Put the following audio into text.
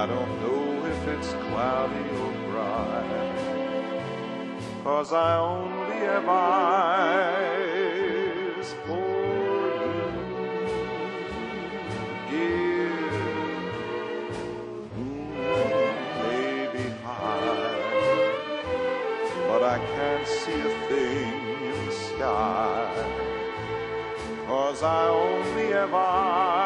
I don't know if it's cloudy or bright, 'cause I only have eyes for you, dear. Moon may be high, but I can't see a thing in the sky, 'cause I only have eyes